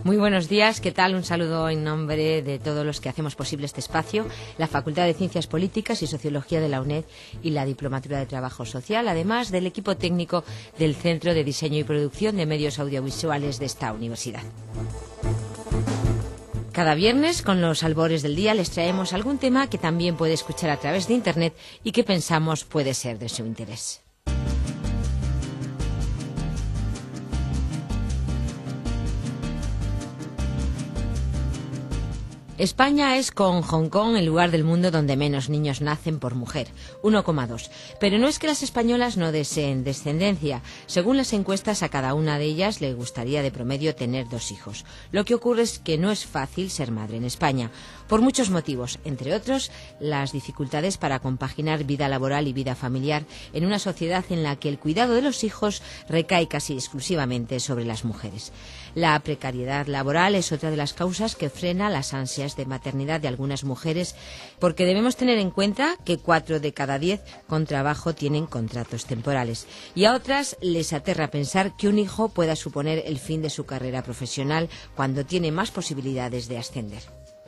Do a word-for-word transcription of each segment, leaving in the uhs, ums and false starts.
Muy buenos días, ¿qué tal? Un saludo en nombre de todos los que hacemos posible este espacio, la Facultad de Ciencias Políticas y Sociología de la UNED y la Diplomatura de Trabajo Social, además del equipo técnico del Centro de Diseño y Producción de Medios Audiovisuales de esta universidad. Cada viernes, con los albores del día, les traemos algún tema que también puede escuchar a través de Internet y que pensamos puede ser de su interés. España es, con Hong Kong, el lugar del mundo donde menos niños nacen por mujer, uno coma dos. Pero no es que las españolas no deseen descendencia. Según las encuestas, a cada una de ellas le gustaría de promedio tener dos hijos. Lo que ocurre es que no es fácil ser madre en España, por muchos motivos, entre otros, las dificultades para compaginar vida laboral y vida familiar en una sociedad en la que el cuidado de los hijos recae casi exclusivamente sobre las mujeres. La precariedad laboral es otra de las causas que frena las ansias de maternidad de algunas mujeres, porque debemos tener en cuenta que cuatro de cada diez con trabajo tienen contratos temporales, y a otras les aterra pensar que un hijo pueda suponer el fin de su carrera profesional cuando tiene más posibilidades de ascender.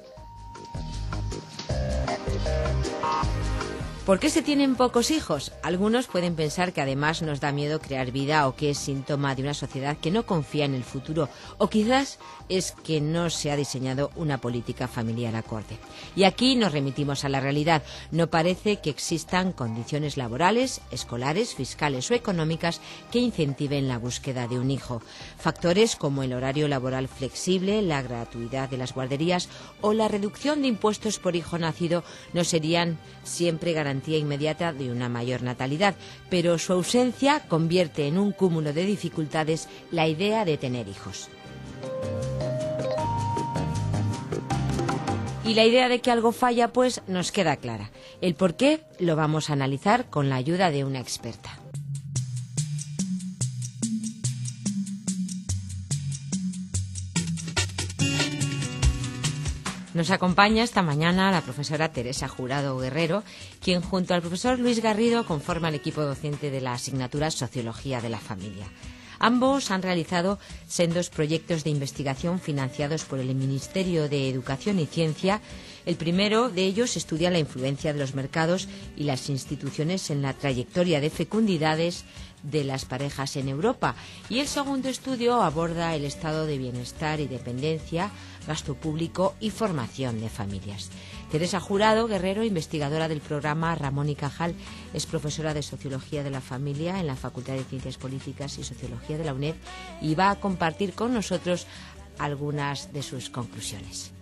¿Por qué se tienen pocos hijos? Algunos pueden pensar que además nos da miedo crear vida o que es síntoma de una sociedad que no confía en el futuro, o quizás es que no se ha diseñado una política familiar acorde. Y aquí nos remitimos a la realidad. No parece que existan condiciones laborales, escolares, fiscales o económicas que incentiven la búsqueda de un hijo. Factores como el horario laboral flexible, la gratuidad de las guarderías o la reducción de impuestos por hijo nacido no serían siempre garantía inmediata de una mayor natalidad, pero su ausencia convierte en un cúmulo de dificultades la idea de tener hijos. Y la idea de que algo falla, pues, nos queda clara. El por qué lo vamos a analizar con la ayuda de una experta. Nos acompaña esta mañana la profesora Teresa Jurado Guerrero, quien junto al profesor Luis Garrido conforma el equipo docente de la asignatura Sociología de la Familia. Ambos han realizado sendos proyectos de investigación financiados por el Ministerio de Educación y Ciencia. El primero de ellos estudia la influencia de los mercados y las instituciones en la trayectoria de fecundidades de las parejas en Europa, y el segundo estudio aborda el estado de bienestar y dependencia, gasto público y formación de familias. Teresa Jurado Guerrero, investigadora del programa Ramón y Cajal, es profesora de Sociología de la Familia en la Facultad de Ciencias Políticas y Sociología de la UNED y va a compartir con nosotros algunas de sus conclusiones.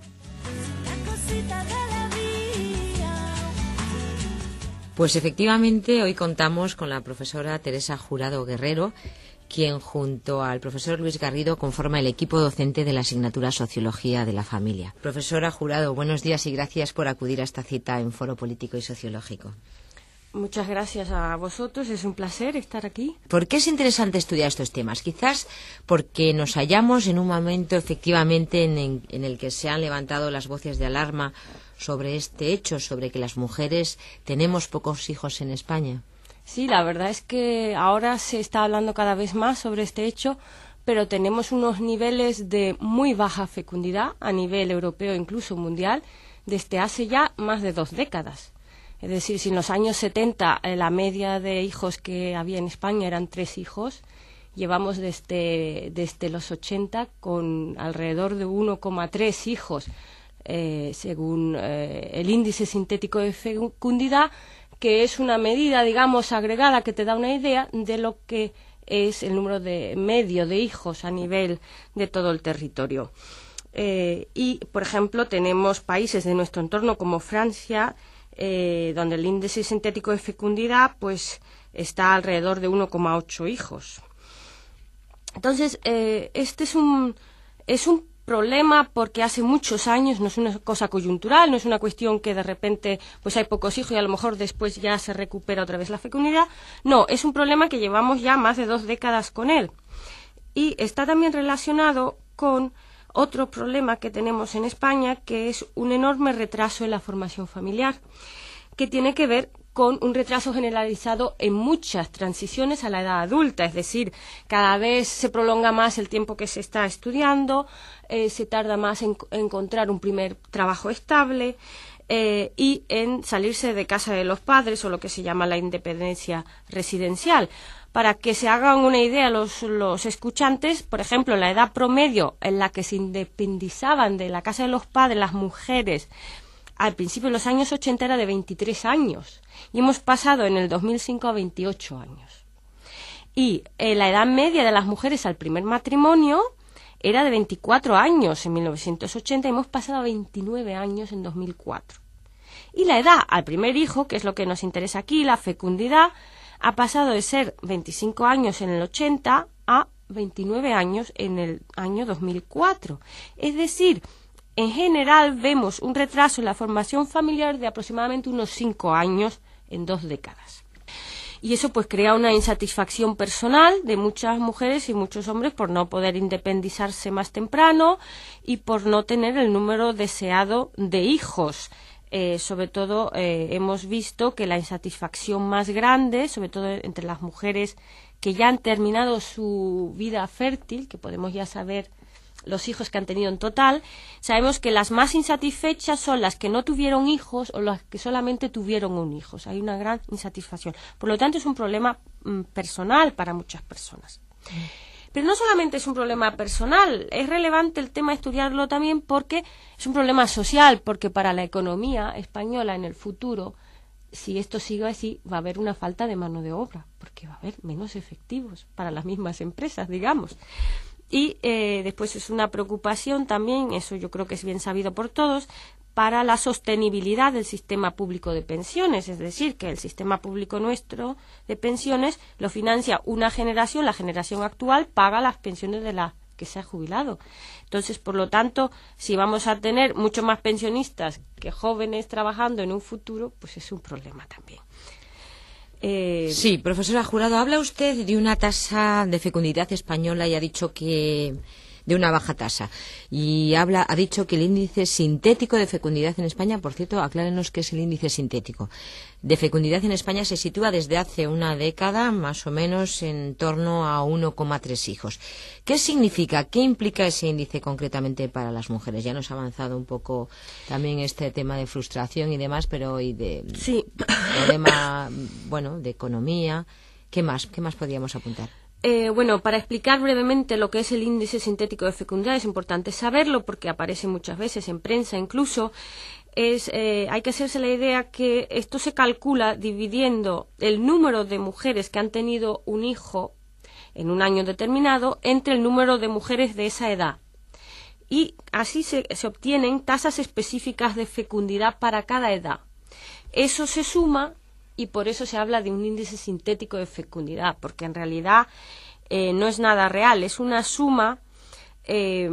Pues efectivamente, hoy contamos con la profesora Teresa Jurado Guerrero, quien junto al profesor Luis Garrido conforma el equipo docente de la asignatura Sociología de la Familia. Profesora Jurado, buenos días y gracias por acudir a esta cita en Foro Político y Sociológico. Muchas gracias a vosotros, es un placer estar aquí. ¿Por qué es interesante estudiar estos temas? Quizás porque nos hallamos en un momento efectivamente en, en, en el que se han levantado las voces de alarma sobre este hecho, sobre que las mujeres tenemos pocos hijos en España. Sí, la verdad es que ahora se está hablando cada vez más sobre este hecho, pero tenemos unos niveles de muy baja fecundidad a nivel europeo, incluso mundial, desde hace ya más de dos décadas. Es decir, si en los años setenta eh, la media de hijos que había en España eran tres hijos, llevamos desde, desde los ochenta con alrededor de uno coma tres hijos, eh, según eh, el índice sintético de fecundidad, que es una medida, digamos, agregada que te da una idea de lo que es el número de medio de hijos a nivel de todo el territorio. Eh, y, por ejemplo, tenemos países de nuestro entorno como Francia, eh, donde el índice sintético de fecundidad pues está alrededor de uno coma ocho hijos. Entonces, eh, este es un, es un problema porque hace muchos años, no es una cosa coyuntural, no es una cuestión que de repente pues hay pocos hijos y a lo mejor después ya se recupera otra vez la fecundidad. No, es un problema que llevamos ya más de dos décadas con él. Y está también relacionado con otro problema que tenemos en España, que es un enorme retraso en la formación familiar, que tiene que ver con un retraso generalizado en muchas transiciones a la edad adulta, es decir, cada vez se prolonga más el tiempo que se está estudiando, eh, se tarda más en, en encontrar un primer trabajo estable eh, y en salirse de casa de los padres, o lo que se llama la independencia residencial. Para que se hagan una idea los, los escuchantes, por ejemplo, la edad promedio en la que se independizaban de la casa de los padres las mujeres al principio de los años ochenta era de veintitrés años y hemos pasado en el dos mil cinco a veintiocho años. Y eh, la edad media de las mujeres al primer matrimonio era de veinticuatro años en mil novecientos ochenta y hemos pasado a veintinueve años en dos mil cuatro. Y la edad al primer hijo, que es lo que nos interesa aquí, la fecundidad, ha pasado de ser veinticinco años en el ochenta a veintinueve años en el año dos mil cuatro. Es decir, en general vemos un retraso en la formación familiar de aproximadamente unos cinco años en dos décadas. Y eso pues crea una insatisfacción personal de muchas mujeres y muchos hombres por no poder independizarse más temprano y por no tener el número deseado de hijos. Eh, sobre todo eh, hemos visto que la insatisfacción más grande, sobre todo entre las mujeres que ya han terminado su vida fértil, que podemos ya saber los hijos que han tenido en total, sabemos que las más insatisfechas son las que no tuvieron hijos o las que solamente tuvieron un hijo. O sea, hay una gran insatisfacción. Por lo tanto, es un problema mm, personal para muchas personas. Pero no solamente es un problema personal, es relevante el tema de estudiarlo también porque es un problema social, porque para la economía española en el futuro, si esto sigue así, va a haber una falta de mano de obra, porque va a haber menos efectivos para las mismas empresas, digamos. Y eh, después es una preocupación también, eso yo creo que es bien sabido por todos, para la sostenibilidad del sistema público de pensiones, es decir, que el sistema público nuestro de pensiones lo financia una generación, la generación actual paga las pensiones de la que se ha jubilado. Entonces, por lo tanto, si vamos a tener mucho más pensionistas que jóvenes trabajando en un futuro, pues es un problema también. Eh... Sí, profesora Jurado, habla usted de una tasa de fecundidad española y ha dicho que de una baja tasa y habla ha dicho que el índice sintético de fecundidad en España, por cierto, aclárenos qué es el índice sintético de fecundidad en España, se sitúa desde hace una década más o menos en torno a uno coma tres hijos. ¿Qué significa, qué implica ese índice concretamente para las mujeres? Ya nos ha avanzado un poco también este tema de frustración y demás, pero y de sí. problema, bueno, de economía. ¿Qué más? ¿Qué más podríamos apuntar? Eh, bueno, para explicar brevemente lo que es el índice sintético de fecundidad es importante saberlo porque aparece muchas veces en prensa incluso. Es, eh, hay que hacerse la idea que esto se calcula dividiendo el número de mujeres que han tenido un hijo en un año determinado entre el número de mujeres de esa edad. Y así se, se obtienen tasas específicas de fecundidad para cada edad. Eso se suma y por eso se habla de un índice sintético de fecundidad, porque en realidad eh, no es nada real, es una suma. Eh,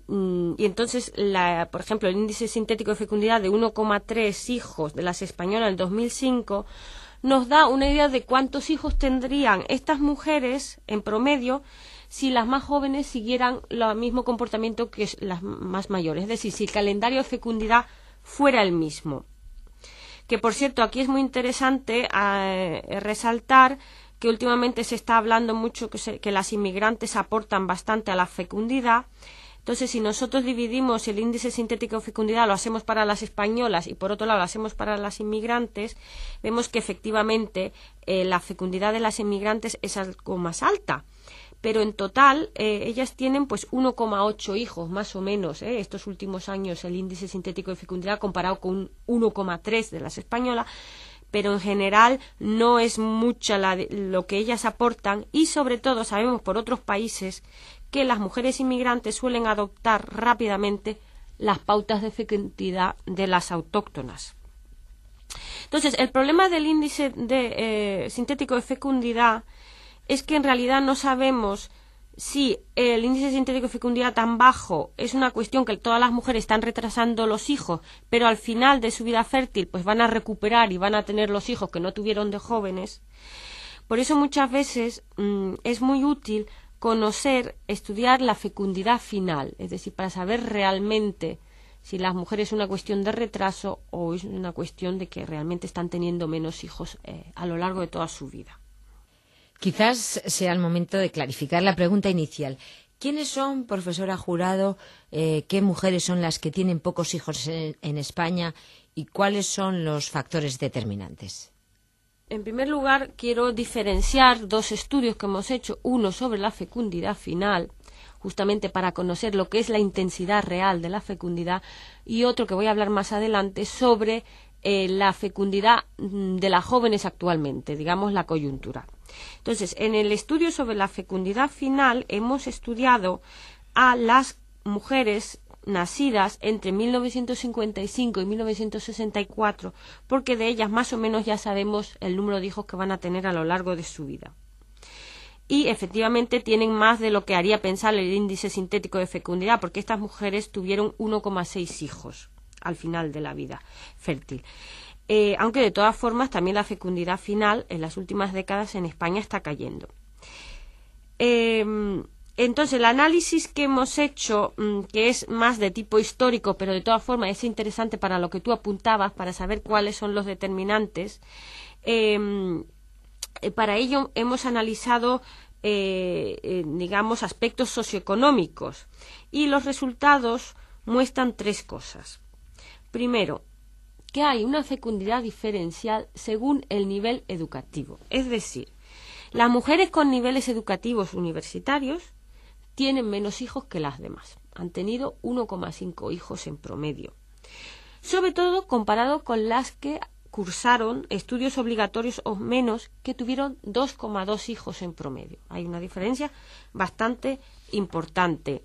y entonces, la, por ejemplo, el índice sintético de fecundidad de uno coma tres hijos de las españolas en dos mil cinco nos da una idea de cuántos hijos tendrían estas mujeres en promedio si las más jóvenes siguieran el mismo comportamiento que las más mayores, es decir, si el calendario de fecundidad fuera el mismo. Que, por cierto, aquí es muy interesante eh, resaltar que últimamente se está hablando mucho que, se, que las inmigrantes aportan bastante a la fecundidad. Entonces, si nosotros dividimos el índice sintético de fecundidad, lo hacemos para las españolas y, por otro lado, lo hacemos para las inmigrantes, vemos que, efectivamente, eh, la fecundidad de las inmigrantes es algo más alta. Pero en total eh, ellas tienen pues uno coma ocho hijos más o menos eh, estos últimos años el índice sintético de fecundidad comparado con uno coma tres de las españolas, pero en general no es mucha la de, lo que ellas aportan y sobre todo sabemos por otros países que las mujeres inmigrantes suelen adoptar rápidamente las pautas de fecundidad de las autóctonas. Entonces el problema del índice de, eh, sintético de fecundidad es que en realidad no sabemos si el índice sintético de fecundidad tan bajo es una cuestión que todas las mujeres están retrasando los hijos, pero al final de su vida fértil pues van a recuperar y van a tener los hijos que no tuvieron de jóvenes. Por eso muchas veces mmm, es muy útil conocer, estudiar la fecundidad final, es decir, para saber realmente si las mujeres es una cuestión de retraso o es una cuestión de que realmente están teniendo menos hijos eh, a lo largo de toda su vida. Quizás sea el momento de clarificar la pregunta inicial. ¿Quiénes son, profesora Jurado, eh, qué mujeres son las que tienen pocos hijos en, en España y cuáles son los factores determinantes? En primer lugar, quiero diferenciar dos estudios que hemos hecho, uno sobre la fecundidad final, justamente para conocer lo que es la intensidad real de la fecundidad, y otro que voy a hablar más adelante sobre eh, la fecundidad de las jóvenes actualmente, digamos la coyuntural. Entonces, en el estudio sobre la fecundidad final hemos estudiado a las mujeres nacidas entre mil novecientos cincuenta y cinco y mil novecientos sesenta y cuatro, porque de ellas más o menos ya sabemos el número de hijos que van a tener a lo largo de su vida. Y efectivamente tienen más de lo que haría pensar el índice sintético de fecundidad, porque estas mujeres tuvieron uno coma seis hijos al final de la vida fértil. Eh, aunque de todas formas también la fecundidad final en las últimas décadas en España está cayendo. Eh, entonces el análisis que hemos hecho, que es más de tipo histórico, pero de todas formas es interesante para lo que tú apuntabas, para saber cuáles son los determinantes, eh, para ello hemos analizado eh, eh, digamos aspectos socioeconómicos, y los resultados muestran tres cosas. Primero, que hay una fecundidad diferencial según el nivel educativo. Es decir, las mujeres con niveles educativos universitarios tienen menos hijos que las demás. Han tenido uno coma cinco hijos en promedio. Sobre todo comparado con las que cursaron estudios obligatorios o menos, que tuvieron dos coma dos hijos en promedio. Hay una diferencia bastante importante.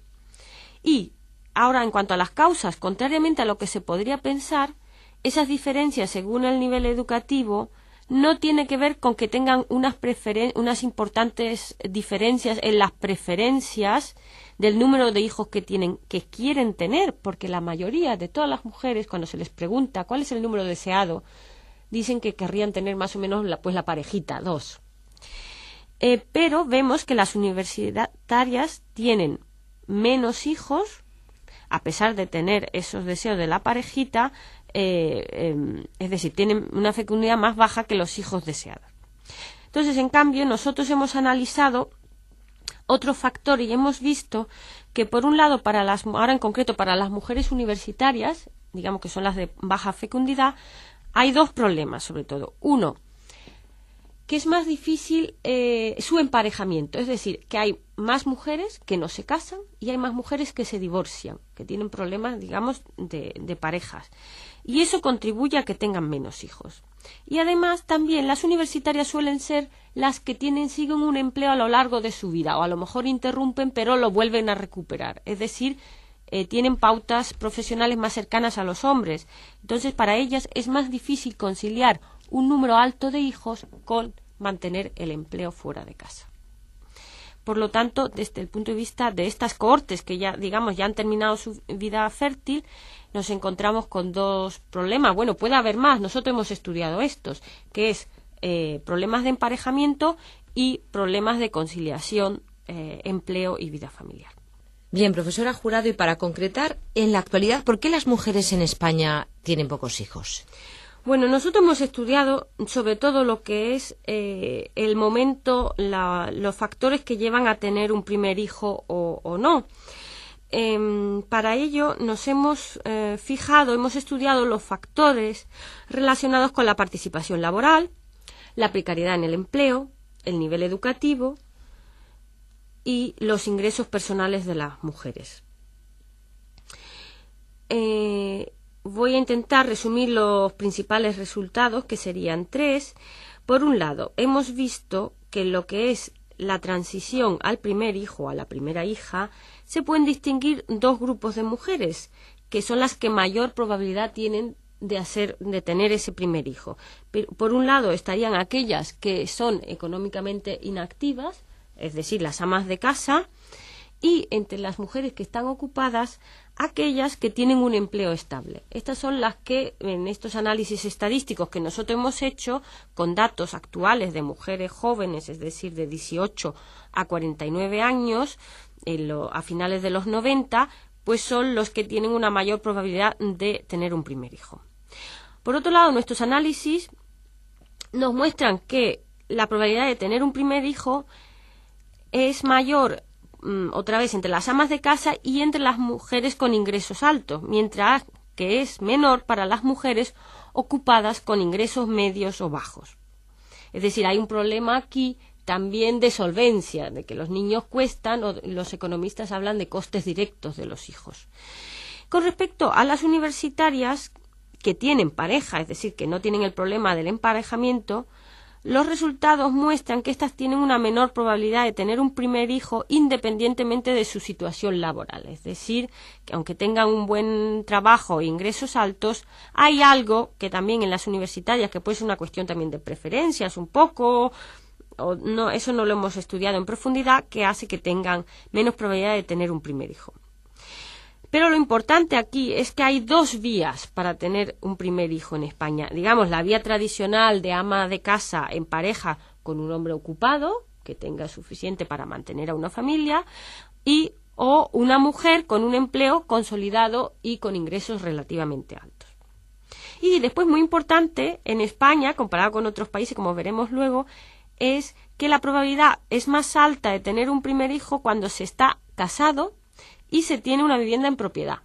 Y ahora, en cuanto a las causas, contrariamente a lo que se podría pensar, esas diferencias según el nivel educativo no tiene que ver con que tengan unas, preferen- unas importantes diferencias en las preferencias del número de hijos que tienen, que quieren tener, porque la mayoría de todas las mujeres, cuando se les pregunta cuál es el número deseado, dicen que querrían tener más o menos la, pues la parejita, dos. Eh, pero vemos que las universitarias tienen menos hijos, a pesar de tener esos deseos de la parejita, eh, eh, es decir, tienen una fecundidad más baja que los hijos deseados. Entonces, en cambio, nosotros hemos analizado otro factor y hemos visto que, por un lado, para las, ahora en concreto para las mujeres universitarias, digamos que son las de baja fecundidad, hay dos problemas, sobre todo. Uno, que es más difícil eh, su emparejamiento, es decir, que hay más mujeres que no se casan y hay más mujeres que se divorcian, que tienen problemas, digamos, de, de parejas. Y eso contribuye a que tengan menos hijos. Y además también las universitarias suelen ser las que tienen, siguen un empleo a lo largo de su vida, o a lo mejor interrumpen pero lo vuelven a recuperar. Es decir, eh, tienen pautas profesionales más cercanas a los hombres. Entonces, para ellas es más difícil conciliar un número alto de hijos con mantener el empleo fuera de casa. Por lo tanto, desde el punto de vista de estas cohortes que ya, digamos, ya han terminado su vida fértil, nos encontramos con dos problemas. Bueno, puede haber más, nosotros hemos estudiado estos, que es eh, problemas de emparejamiento y problemas de conciliación, eh, empleo y vida familiar. Bien, profesora Jurado, y para concretar, en la actualidad, ¿por qué las mujeres en España tienen pocos hijos? Bueno, nosotros hemos estudiado sobre todo lo que es eh, el momento, la, los factores que llevan a tener un primer hijo o, o no. Eh, para ello nos hemos eh, fijado, hemos estudiado los factores relacionados con la participación laboral, la precariedad en el empleo, el nivel educativo y los ingresos personales de las mujeres. Eh, Voy a intentar resumir los principales resultados, que serían tres. Por un lado, hemos visto que lo que es la transición al primer hijo o a la primera hija, se pueden distinguir dos grupos de mujeres, que son las que mayor probabilidad tienen de, hacer, de tener ese primer hijo. Por un lado, estarían aquellas que son económicamente inactivas, es decir, las amas de casa, y entre las mujeres que están ocupadas, aquellas que tienen un empleo estable. Estas son las que, en estos análisis estadísticos que nosotros hemos hecho, con datos actuales de mujeres jóvenes, es decir, de dieciocho a cuarenta y nueve años, en lo, a finales de los noventa, pues son los que tienen una mayor probabilidad de tener un primer hijo. Por otro lado, nuestros análisis nos muestran que la probabilidad de tener un primer hijo es mayor, mmm, otra vez, entre las amas de casa y entre las mujeres con ingresos altos, mientras que es menor para las mujeres ocupadas con ingresos medios o bajos. Es decir, hay un problema aquí también de solvencia, de que los niños cuestan, o los economistas hablan de costes directos de los hijos. Con respecto a las universitarias que tienen pareja, es decir, que no tienen el problema del emparejamiento, los resultados muestran que éstas tienen una menor probabilidad de tener un primer hijo independientemente de su situación laboral. Es decir, que aunque tengan un buen trabajo e ingresos altos, hay algo que también en las universitarias, que puede ser una cuestión también de preferencias un poco, o no, eso no lo hemos estudiado en profundidad, que hace que tengan menos probabilidad de tener un primer hijo. Pero lo importante aquí es que hay dos vías para tener un primer hijo en España. Digamos, la vía tradicional de ama de casa en pareja con un hombre ocupado, que tenga suficiente para mantener a una familia, y o una mujer con un empleo consolidado y con ingresos relativamente altos. Y después, muy importante, en España, comparado con otros países, como veremos luego, es que la probabilidad es más alta de tener un primer hijo cuando se está casado y se tiene una vivienda en propiedad.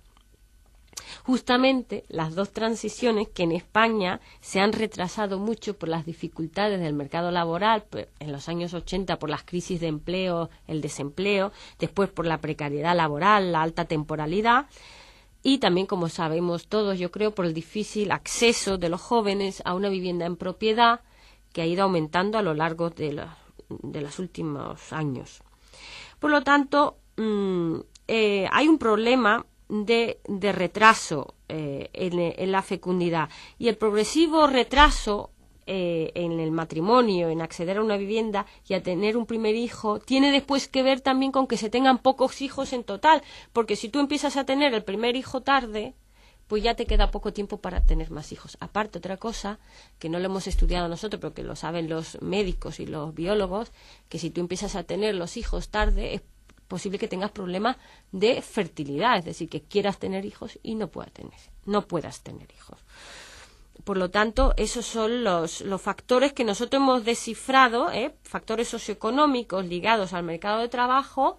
Justamente las dos transiciones que en España se han retrasado mucho por las dificultades del mercado laboral, en los años ochenta por las crisis de empleo, el desempleo, después por la precariedad laboral, la alta temporalidad, y también, como sabemos todos, yo creo, por el difícil acceso de los jóvenes a una vivienda en propiedad que ha ido aumentando a lo largo de, la, de los últimos años. Por lo tanto, mmm, Eh, hay un problema de, de retraso eh, en, en la fecundidad, y el progresivo retraso eh, en el matrimonio, en acceder a una vivienda y a tener un primer hijo, tiene después que ver también con que se tengan pocos hijos en total, porque si tú empiezas a tener el primer hijo tarde, pues ya te queda poco tiempo para tener más hijos. Aparte, otra cosa que no lo hemos estudiado nosotros, pero que lo saben los médicos y los biólogos, que si tú empiezas a tener los hijos tarde, es posible que tengas problemas de fertilidad, es decir, que quieras tener hijos y no puedas tener, no puedas tener hijos. Por lo tanto, esos son los, los factores que nosotros hemos descifrado, ¿eh? Factores socioeconómicos ligados al mercado de trabajo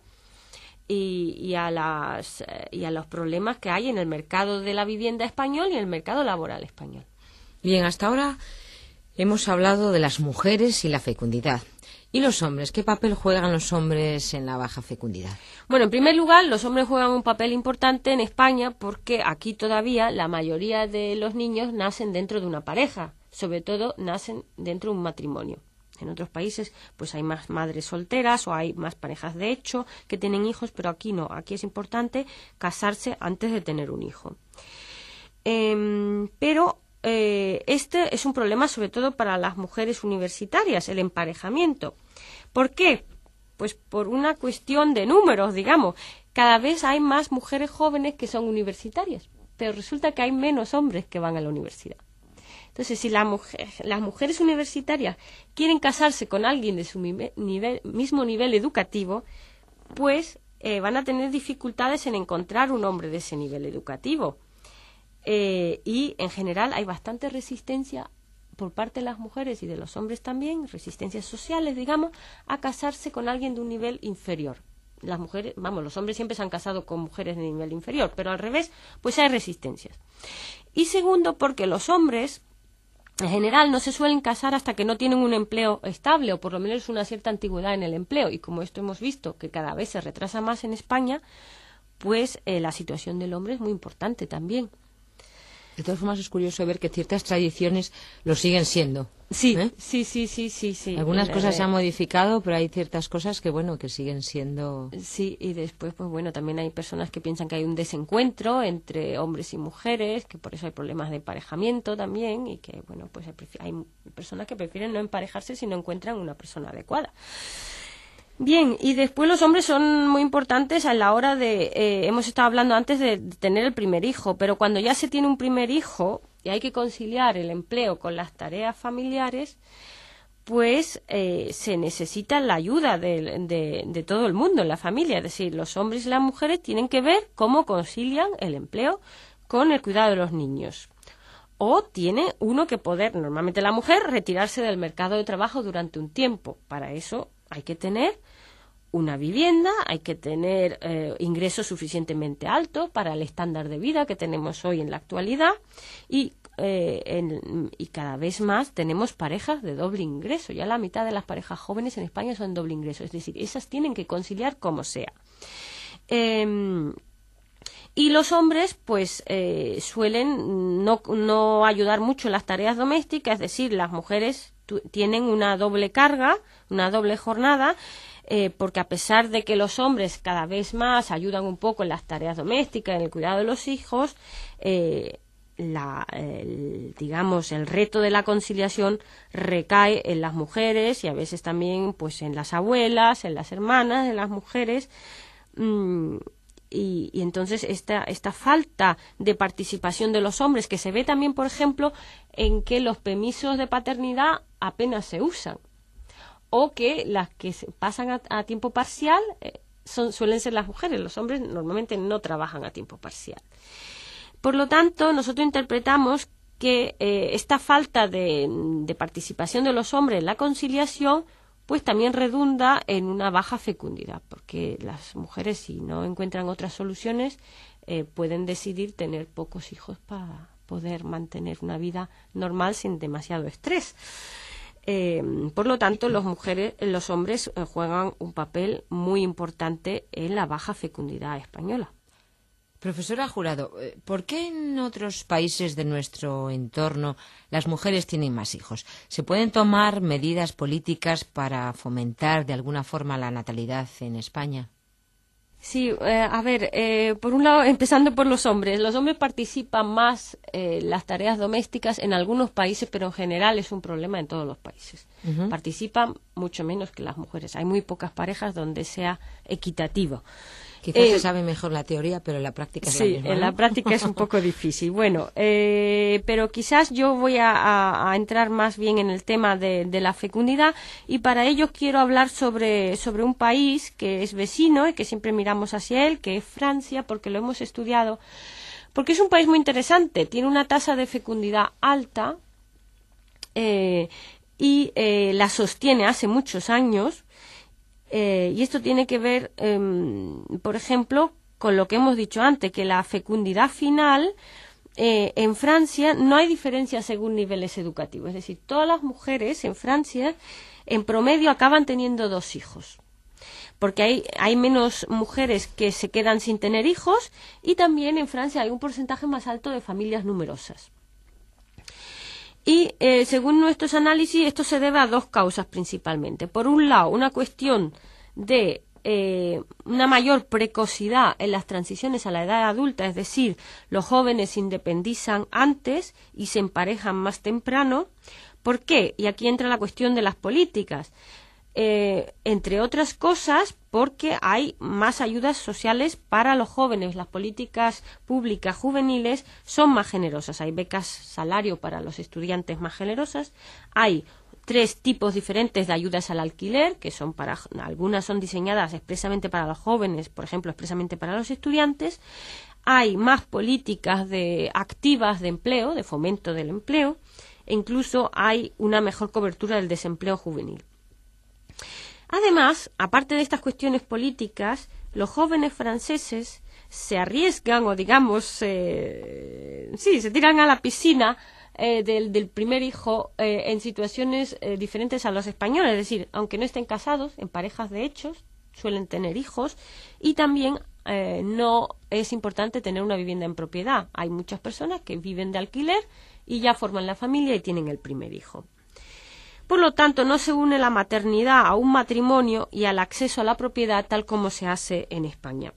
y, y, a las, y a los problemas que hay en el mercado de la vivienda español y en el mercado laboral español. Bien, hasta ahora hemos hablado de las mujeres y la fecundidad. ¿Y los hombres? ¿Qué papel juegan los hombres en la baja fecundidad? Bueno, en primer lugar, los hombres juegan un papel importante en España porque aquí todavía la mayoría de los niños nacen dentro de una pareja, sobre todo nacen dentro de un matrimonio. En otros países pues hay más madres solteras o hay más parejas de hecho que tienen hijos, pero aquí no, aquí es importante casarse antes de tener un hijo. Eh, pero eh, este es un problema sobre todo para las mujeres universitarias, el emparejamiento. ¿Por qué? Pues por una cuestión de números, digamos. Cada vez hay más mujeres jóvenes que son universitarias, pero resulta que hay menos hombres que van a la universidad. Entonces, si la mujer, las mujeres universitarias quieren casarse con alguien de su nivel, mismo nivel educativo, pues eh, van a tener dificultades en encontrar un hombre de ese nivel educativo. Eh, y, en general, hay bastante resistencia por parte de las mujeres y de los hombres también, resistencias sociales, digamos, a casarse con alguien de un nivel inferior. Las mujeres, vamos, los hombres siempre se han casado con mujeres de nivel inferior, pero al revés, pues hay resistencias. Y segundo, porque los hombres, en general, no se suelen casar hasta que no tienen un empleo estable, o por lo menos una cierta antigüedad en el empleo. Y como esto hemos visto que cada vez se retrasa más en España, pues eh, la situación del hombre es muy importante también. De todas formas, es curioso ver que ciertas tradiciones lo siguen siendo. Sí, ¿eh? sí, sí, sí, sí, sí. Algunas el, cosas eh, se han modificado, pero hay ciertas cosas que, bueno, que siguen siendo... Sí, y después, pues bueno, también hay personas que piensan que hay un desencuentro entre hombres y mujeres, que por eso hay problemas de emparejamiento también, y que, bueno, pues hay, hay personas que prefieren no emparejarse si no encuentran una persona adecuada. Bien, y después los hombres son muy importantes a la hora de, eh, hemos estado hablando antes de, de tener el primer hijo, pero cuando ya se tiene un primer hijo y hay que conciliar el empleo con las tareas familiares, pues eh, se necesita la ayuda de, de, de todo el mundo en la familia. Es decir, los hombres y las mujeres tienen que ver cómo concilian el empleo con el cuidado de los niños. O tiene uno que poder, normalmente la mujer, retirarse del mercado de trabajo durante un tiempo. Para eso hay que tener una vivienda, hay que tener eh, ingresos suficientemente altos para el estándar de vida que tenemos hoy en la actualidad y, eh, en, y cada vez más tenemos parejas de doble ingreso. Ya la mitad de las parejas jóvenes en España son doble ingreso, es decir, esas tienen que conciliar como sea. Eh, Y los hombres, pues, eh, suelen no, no ayudar mucho en las tareas domésticas, es decir, las mujeres tienen una doble carga, una doble jornada, eh, porque a pesar de que los hombres cada vez más ayudan un poco en las tareas domésticas, en el cuidado de los hijos, eh, la, el, digamos, el reto de la conciliación recae en las mujeres y a veces también, pues, en las abuelas, en las hermanas, en las mujeres. Mmm, Y, y entonces esta, esta falta de participación de los hombres, que se ve también, por ejemplo, en que los permisos de paternidad apenas se usan, o que las que se pasan a, a tiempo parcial eh, son, suelen ser las mujeres. Los hombres normalmente no trabajan a tiempo parcial. Por lo tanto, nosotros interpretamos que eh, esta falta de, de participación de los hombres en la conciliación pues también redunda en una baja fecundidad, porque las mujeres, si no encuentran otras soluciones, eh, pueden decidir tener pocos hijos para poder mantener una vida normal sin demasiado estrés. Eh, por lo tanto, los mujeres, los hombres eh, juegan un papel muy importante en la baja fecundidad española. Profesora Jurado, ¿por qué en otros países de nuestro entorno las mujeres tienen más hijos? ¿Se pueden tomar medidas políticas para fomentar de alguna forma la natalidad en España? Sí, eh, a ver, eh, por un lado, empezando por los hombres. Los hombres participan más en eh, las tareas domésticas en algunos países, pero en general es un problema en todos los países. Uh-huh. Participan mucho menos que las mujeres. Hay muy pocas parejas donde sea equitativo. Quizás eh, se sabe mejor la teoría, pero en la práctica es sí, la misma, ¿no? en la práctica es un poco difícil. Bueno, eh, pero quizás yo voy a, a, a entrar más bien en el tema de, de la fecundidad, y para ello quiero hablar sobre, sobre un país que es vecino y que siempre miramos hacia él, que es Francia, porque lo hemos estudiado, porque es un país muy interesante. Tiene una tasa de fecundidad alta eh, y eh, la sostiene hace muchos años. Eh, y esto tiene que ver, eh, por ejemplo, con lo que hemos dicho antes, que la fecundidad final eh, en Francia no hay diferencia según niveles educativos. Es decir, todas las mujeres en Francia, en promedio, acaban teniendo dos hijos. Porque hay, hay menos mujeres que se quedan sin tener hijos, y también en Francia hay un porcentaje más alto de familias numerosas. Y eh, según nuestros análisis, esto se debe a dos causas principalmente. Por un lado, una cuestión de eh, una mayor precocidad en las transiciones a la edad adulta, es decir, los jóvenes se independizan antes y se emparejan más temprano. ¿Por qué? Y aquí entra la cuestión de las políticas. Eh, entre otras cosas, porque hay más ayudas sociales para los jóvenes. Las políticas públicas juveniles son más generosas. Hay becas salario para los estudiantes más generosas. Hay tres tipos diferentes de ayudas al alquiler, que son para, algunas son diseñadas expresamente para los jóvenes, por ejemplo, expresamente para los estudiantes. Hay más políticas de, activas de empleo, de fomento del empleo, e incluso hay una mejor cobertura del desempleo juvenil. Además, aparte de estas cuestiones políticas, los jóvenes franceses se arriesgan, o digamos, eh, sí, se tiran a la piscina eh, del, del primer hijo eh, en situaciones eh, diferentes a los españoles. Es decir, aunque no estén casados, en parejas de hechos, suelen tener hijos, y también eh, no es importante tener una vivienda en propiedad. Hay muchas personas que viven de alquiler y ya forman la familia y tienen el primer hijo. Por lo tanto, no se une la maternidad a un matrimonio y al acceso a la propiedad tal como se hace en España.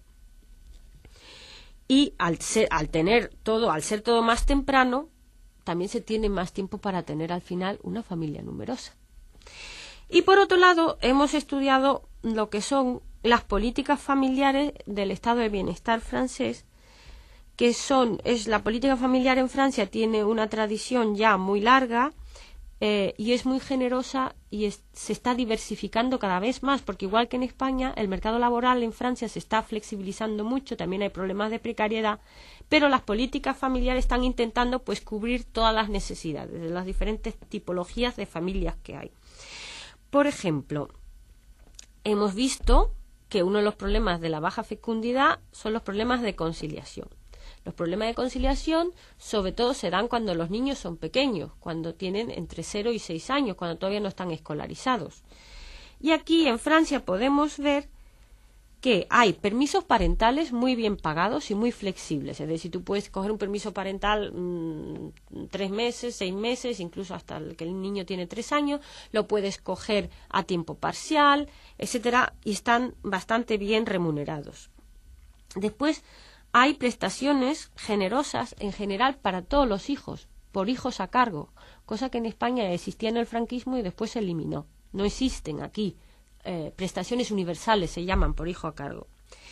Y al ser, al tener todo, al ser todo más temprano, también se tiene más tiempo para tener al final una familia numerosa. Y por otro lado, hemos estudiado lo que son las políticas familiares del estado de bienestar francés, que son, es la política familiar en Francia tiene una tradición ya muy larga. eh, y es muy generosa y es, se está diversificando cada vez más, porque igual que en España, el mercado laboral en Francia se está flexibilizando mucho, también hay problemas de precariedad, pero las políticas familiares están intentando pues cubrir todas las necesidades de las diferentes tipologías de familias que hay. Por ejemplo, hemos visto que uno de los problemas de la baja fecundidad son los problemas de conciliación. Los problemas de conciliación sobre todo se dan cuando los niños son pequeños, cuando tienen entre cero y seis años, cuando todavía no están escolarizados. Y aquí en Francia podemos ver que hay permisos parentales muy bien pagados y muy flexibles. Es decir, tú puedes coger un permiso parental mmm, tres meses, seis meses, incluso hasta el que el niño tiene tres años, lo puedes coger a tiempo parcial, etcétera, y están bastante bien remunerados. Después hay prestaciones generosas en general para todos los hijos, por hijos a cargo, cosa que en España existía en el franquismo y después se eliminó. No existen aquí. Eh, prestaciones universales se llaman por hijo a cargo.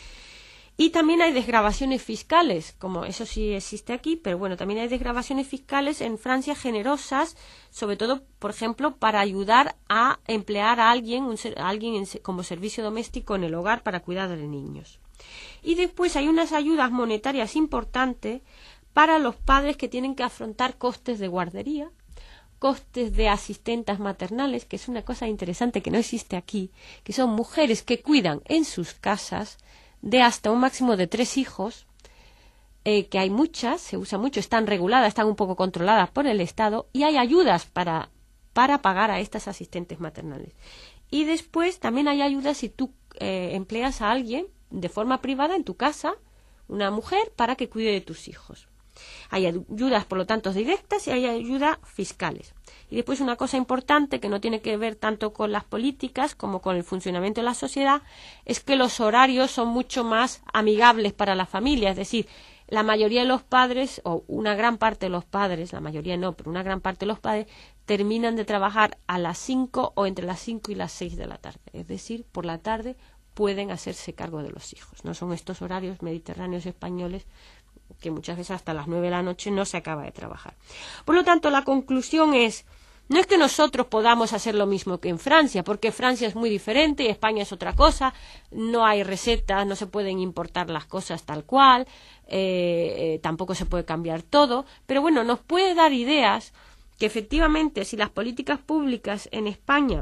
Y también hay desgravaciones fiscales, como eso sí existe aquí, pero bueno, también hay desgravaciones fiscales en Francia generosas, sobre todo, por ejemplo, para ayudar a emplear a alguien, un, a alguien en, como servicio doméstico en el hogar para cuidar de niños. Y después hay unas ayudas monetarias importantes para los padres que tienen que afrontar costes de guardería, costes de asistentas maternales, que es una cosa interesante que no existe aquí, que son mujeres que cuidan en sus casas de hasta un máximo de tres hijos, eh, que hay muchas, se usa mucho, están reguladas, están un poco controladas por el Estado, y hay ayudas para, para pagar a estas asistentes maternales. Y después también hay ayudas si tú eh, empleas a alguien de forma privada en tu casa, una mujer, para que cuide de tus hijos. Hay ayudas, por lo tanto, directas y hay ayudas fiscales. Y después una cosa importante que no tiene que ver tanto con las políticas como con el funcionamiento de la sociedad es que los horarios son mucho más amigables para la familia. Es decir, la mayoría de los padres, o una gran parte de los padres, la mayoría no, pero una gran parte de los padres, terminan de trabajar a las cinco o entre las cinco y las seis de la tarde. Es decir, por la tarde pueden hacerse cargo de los hijos. No son estos horarios mediterráneos españoles que muchas veces hasta las nueve de la noche no se acaba de trabajar. Por lo tanto, la conclusión es, no es que nosotros podamos hacer lo mismo que en Francia, porque Francia es muy diferente y España es otra cosa, no hay recetas, no se pueden importar las cosas tal cual, eh, eh, tampoco se puede cambiar todo, pero bueno, nos puede dar ideas que efectivamente si las políticas públicas en España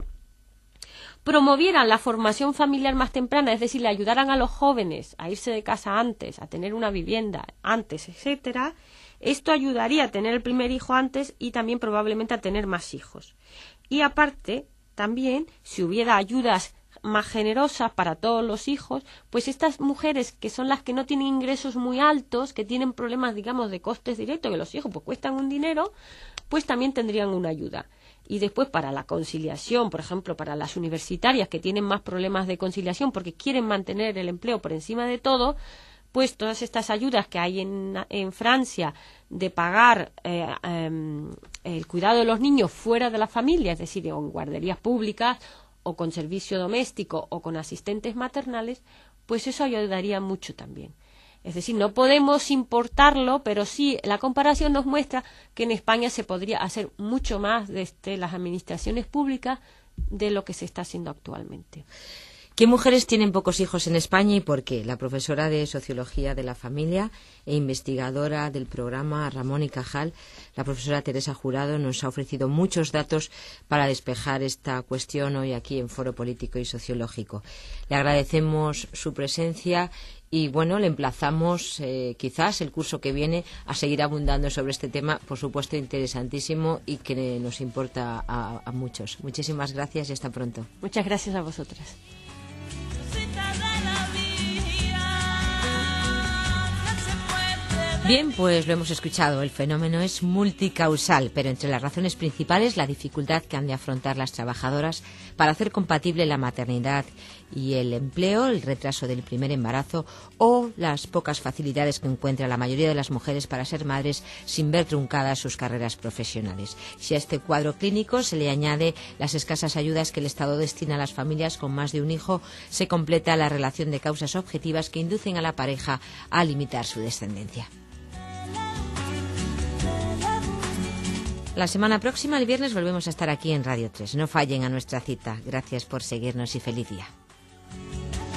promovieran la formación familiar más temprana, es decir, le ayudaran a los jóvenes a irse de casa antes, a tener una vivienda antes, etcétera, esto ayudaría a tener el primer hijo antes y también probablemente a tener más hijos. Y aparte, también, si hubiera ayudas más generosas para todos los hijos, pues estas mujeres que son las que no tienen ingresos muy altos, que tienen problemas, digamos, de costes directos, que los hijos pues cuestan un dinero, pues también tendrían una ayuda. Y después para la conciliación, por ejemplo, para las universitarias que tienen más problemas de conciliación porque quieren mantener el empleo por encima de todo, pues todas estas ayudas que hay en, en Francia de pagar eh, eh, el cuidado de los niños fuera de la familia, es decir, en guarderías públicas o con servicio doméstico o con asistentes maternales, pues eso ayudaría mucho también. Es decir, no podemos importarlo, pero sí la comparación nos muestra que en España se podría hacer mucho más desde las administraciones públicas de lo que se está haciendo actualmente. ¿Qué mujeres tienen pocos hijos en España y por qué? La profesora de Sociología de la Familia e investigadora del programa Ramón y Cajal, la profesora Teresa Jurado, nos ha ofrecido muchos datos para despejar esta cuestión hoy aquí en Foro Político y Sociológico. Le agradecemos su presencia y, bueno, le emplazamos eh, quizás el curso que viene a seguir abundando sobre este tema, por supuesto interesantísimo y que nos importa a, a muchos. Muchísimas gracias y hasta pronto. Muchas gracias a vosotras. Bien, pues lo hemos escuchado. El fenómeno es multicausal, pero entre las razones principales la dificultad que han de afrontar las trabajadoras para hacer compatible la maternidad y el empleo, el retraso del primer embarazo o las pocas facilidades que encuentra la mayoría de las mujeres para ser madres sin ver truncadas sus carreras profesionales. Si a este cuadro clínico se le añade las escasas ayudas que el Estado destina a las familias con más de un hijo, se completa la relación de causas objetivas que inducen a la pareja a limitar su descendencia. La semana próxima, el viernes, volvemos a estar aquí en Radio tres. No fallen a nuestra cita. Gracias por seguirnos y feliz día.